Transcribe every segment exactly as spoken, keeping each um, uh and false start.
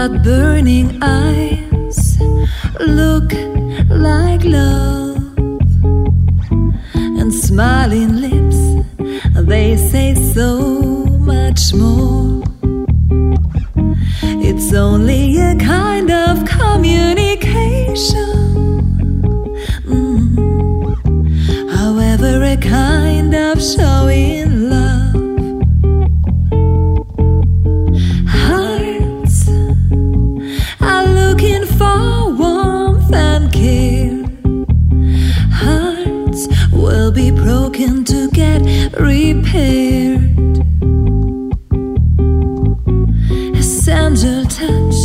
but burning eyes look like love, and smiling lips, they say so much more. It's only a kind of communication, mm. however, a kind of showing love. Hearts are looking for warmth and care. Hearts will be broken to get repaired. A gentle touch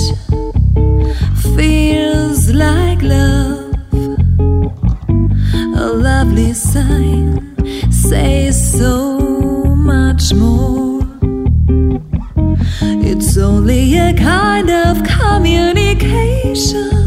feels like love. A lovely sign says so much more. It's only a kind of communication,